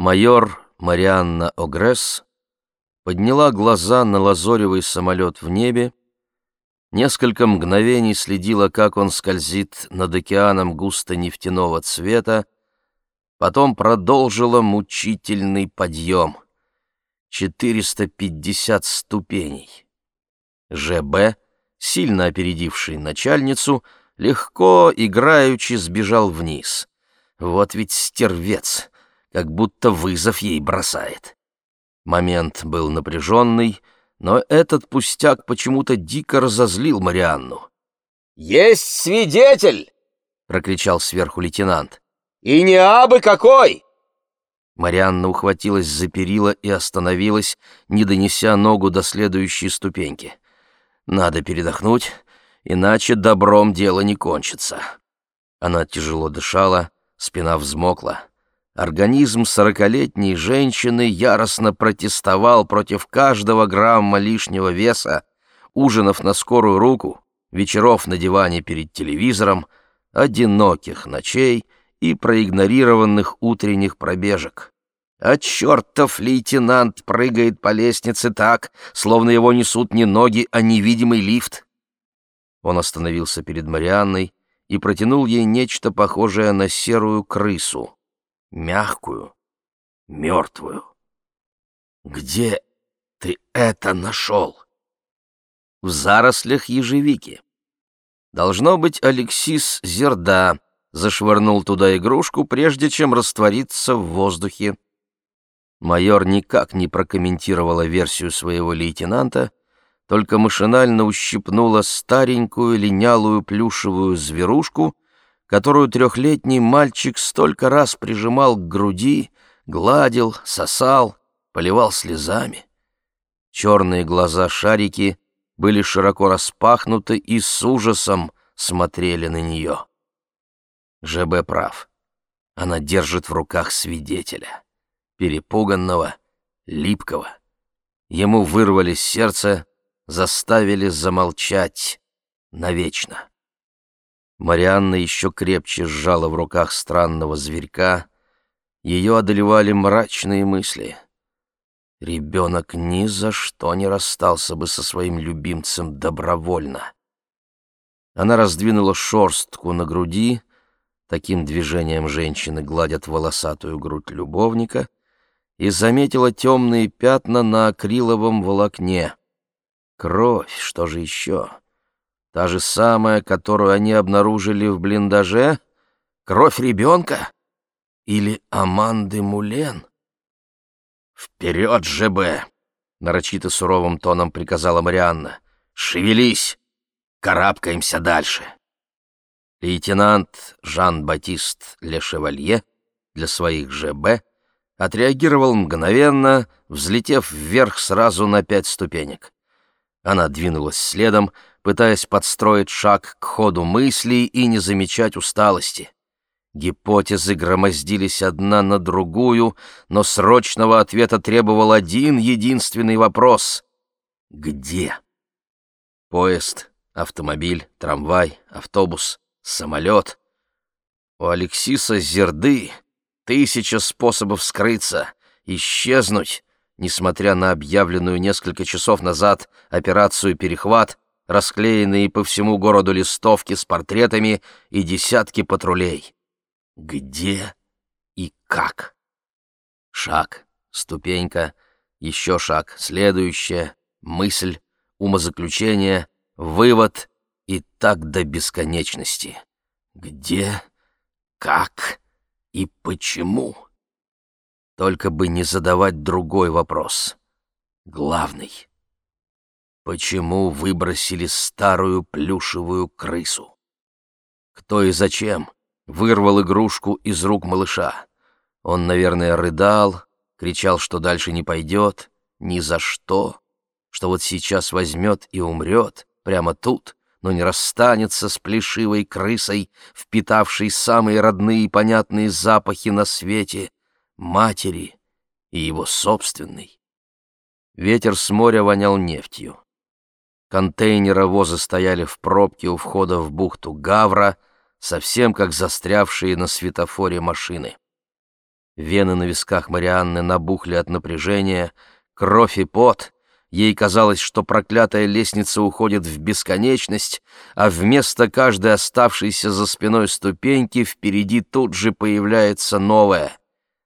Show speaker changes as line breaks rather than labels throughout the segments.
Майор Марианна Огресс подняла глаза на лазоревый самолет в небе, несколько мгновений следила, как он скользит над океаном густо-нефтяного цвета, потом продолжила мучительный подъем. 450 ступеней. ЖБ, сильно опередивший начальницу, легко, играючи, сбежал вниз. Вот ведь стервец, как будто вызов ей бросает. Момент был напряженный, но этот пустяк почему-то дико разозлил Марианну.
«Есть свидетель!» — прокричал сверху лейтенант. «И не абы какой!»
Марианна ухватилась за перила и остановилась, не донеся ногу до следующей ступеньки. Надо передохнуть, иначе добром дело не кончится. Она тяжело дышала, спина взмокла. Организм 40-летней женщины яростно протестовал против каждого грамма лишнего веса, ужинов на скорую руку, вечеров на диване перед телевизором, одиноких ночей и проигнорированных утренних пробежек. А чертов лейтенант прыгает по лестнице так, словно его несут не ноги, а невидимый лифт. Он остановился перед Марианной и протянул ей нечто похожее на серую крысу. Мягкую, мертвую. «Где ты это нашел?» «В зарослях ежевики. Должно быть, Алексис Зерда зашвырнул туда игрушку, прежде чем раствориться в воздухе». Майор никак не прокомментировала версию своего лейтенанта, только машинально ущипнула старенькую линялую плюшевую зверушку, которую 3-летний мальчик столько раз прижимал к груди, гладил, сосал, поливал слезами. Черные глаза шарики были широко распахнуты и с ужасом смотрели на нее. ЖБ прав. Она держит в руках свидетеля. Перепуганного, липкого. Ему вырвали сердце, заставили замолчать навечно. Марианна еще крепче сжала в руках странного зверька. Ее одолевали мрачные мысли. Ребенок ни за что не расстался бы со своим любимцем добровольно. Она раздвинула шерстку на груди, таким движением женщины гладят волосатую грудь любовника, и заметила темные пятна на акриловом волокне. Кровь, что же еще? Та же самая, которую они обнаружили в блиндаже? Кровь ребенка? Или Аманды Мулен? «Вперед, ЖБ!» — нарочито суровым тоном приказала Марианна. «Шевелись! Карабкаемся дальше!» Лейтенант Жан-Батист Ле Шевалье для своих ЖБ отреагировал мгновенно, взлетев вверх сразу на 5 ступенек. Она двинулась следом, пытаясь подстроить шаг к ходу мыслей и не замечать усталости. Гипотезы громоздились одна на другую, но срочного ответа требовал один единственный вопрос: где? Поезд, автомобиль, трамвай, автобус, самолет. У Алексиса Зерды 1000 способов скрыться, исчезнуть, несмотря на объявленную несколько часов назад операцию «Перехват», расклеенные по всему городу листовки с портретами и десятки патрулей. Где и как? Шаг, ступенька, еще шаг, следующая, мысль, умозаключение, вывод и так до бесконечности. Где, как и почему? Только бы не задавать другой вопрос. Главный. Почему выбросили старую плюшевую крысу? Кто и зачем вырвал игрушку из рук малыша? Он, наверное, рыдал, кричал, что дальше не пойдет, ни за что, что вот сейчас возьмет и умрет прямо тут, но не расстанется с плешивой крысой, впитавшей самые родные и понятные запахи на свете матери и его собственный. Ветер с моря вонял нефтью. Контейнеровозы стояли в пробке у входа в бухту Гавра, совсем как застрявшие на светофоре машины. Вены на висках Марианны набухли от напряжения, кровь и пот. Ей казалось, что проклятая лестница уходит в бесконечность, а вместо каждой оставшейся за спиной ступеньки впереди тут же появляется новая.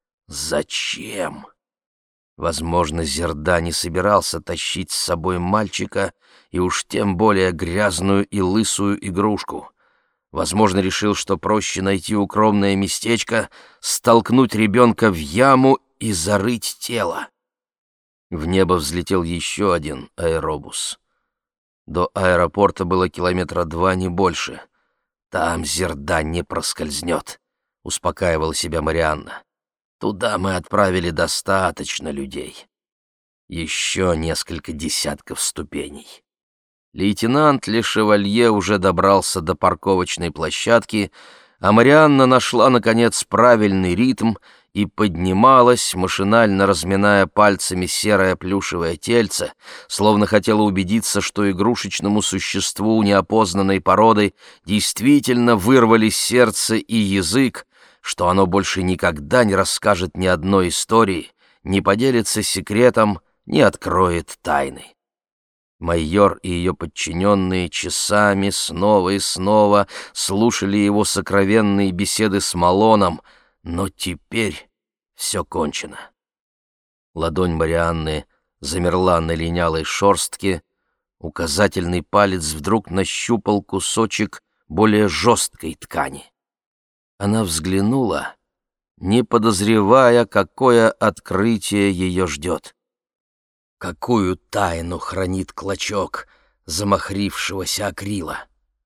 Зачем? Возможно, Зерда не собирался тащить с собой мальчика и уж тем более грязную и лысую игрушку. Возможно, решил, что проще найти укромное местечко, столкнуть ребенка в яму и зарыть тело. В небо взлетел еще один аэробус. До аэропорта было 2 километра, не больше. «Там Зерда не проскользнет», — успокаивала себя Марианна. «Туда мы отправили достаточно людей. Еще несколько десятков ступеней». Лейтенант Ле Шевалье уже добрался до парковочной площадки, а Марианна нашла, наконец, правильный ритм и поднималась, машинально разминая пальцами серое плюшевое тельце, словно хотела убедиться, что игрушечному существу неопознанной породы действительно вырвались сердце и язык, что оно больше никогда не расскажет ни одной истории, не поделится секретом, не откроет тайны. Майор и ее подчиненные часами снова и снова слушали его сокровенные беседы с Малоном, но теперь все кончено. Ладонь Марианны замерла на линялой шорстке, указательный палец вдруг нащупал кусочек более жесткой ткани. Она взглянула, не подозревая, какое открытие ее ждет. Какую тайну хранит клочок замахрившегося акрила?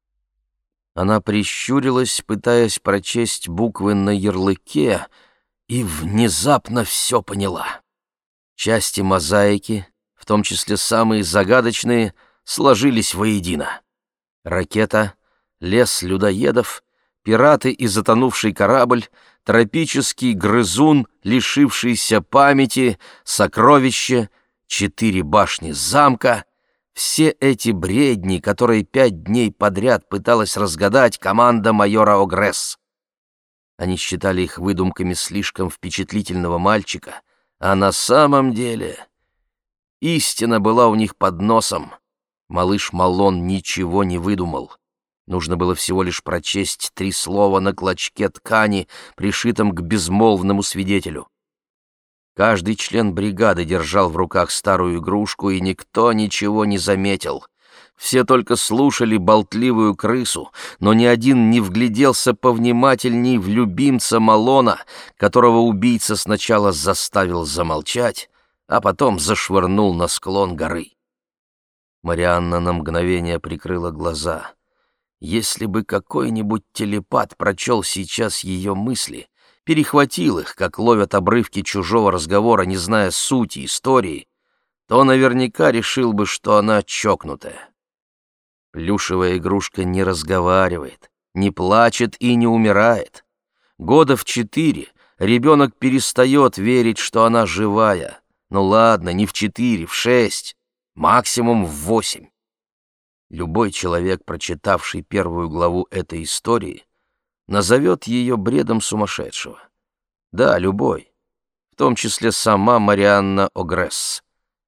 Она прищурилась, пытаясь прочесть буквы на ярлыке, и внезапно все поняла. Части мозаики, в том числе самые загадочные, сложились воедино. Ракета, лес людоедов, пираты и затонувший корабль, тропический грызун, лишившийся памяти, сокровище, 4 башни замка — все эти бредни, которые 5 дней подряд пыталась разгадать команда майора Огресс. Они считали их выдумками слишком впечатлительного мальчика, а на самом деле истина была у них под носом. Малыш Малон ничего не выдумал. Нужно было всего лишь прочесть 3 слова на клочке ткани, пришитом к безмолвному свидетелю. Каждый член бригады держал в руках старую игрушку, и никто ничего не заметил. Все только слушали болтливую крысу, но ни один не вгляделся повнимательней в любимца Малона, которого убийца сначала заставил замолчать, а потом зашвырнул на склон горы. Марианна на мгновение прикрыла глаза. Если бы какой-нибудь телепат прочел сейчас ее мысли, перехватил их, как ловят обрывки чужого разговора, не зная сути истории, то наверняка решил бы, что она чокнутая. Плюшевая игрушка не разговаривает, не плачет и не умирает. Года в 4 ребенок перестает верить, что она живая. Ну ладно, не в 4, в 6, максимум в 8. Любой человек, прочитавший 1 главу этой истории, назовет ее бредом сумасшедшего. Да, любой, в том числе сама Марианна Огресс.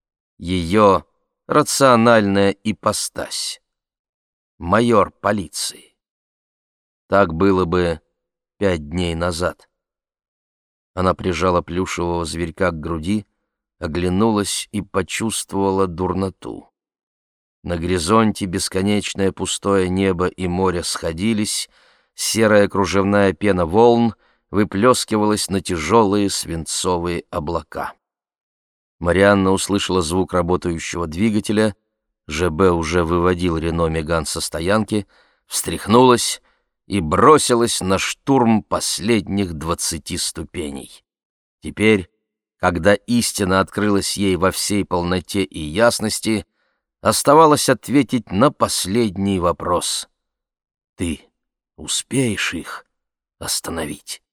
Ее рациональная ипостась. Майор полиции. Так было бы 5 дней назад. Она прижала плюшевого зверька к груди, оглянулась и почувствовала дурноту. На горизонте бесконечное пустое небо и море сходились, серая кружевная пена волн выплескивалась на тяжелые свинцовые облака. Марианна услышала звук работающего двигателя, ЖБ уже выводил Рено Меган со стоянки, встряхнулась и бросилась на штурм последних 20 ступеней. Теперь, когда истина открылась ей во всей полноте и ясности, оставалось ответить на последний вопрос. Ты успеешь их остановить?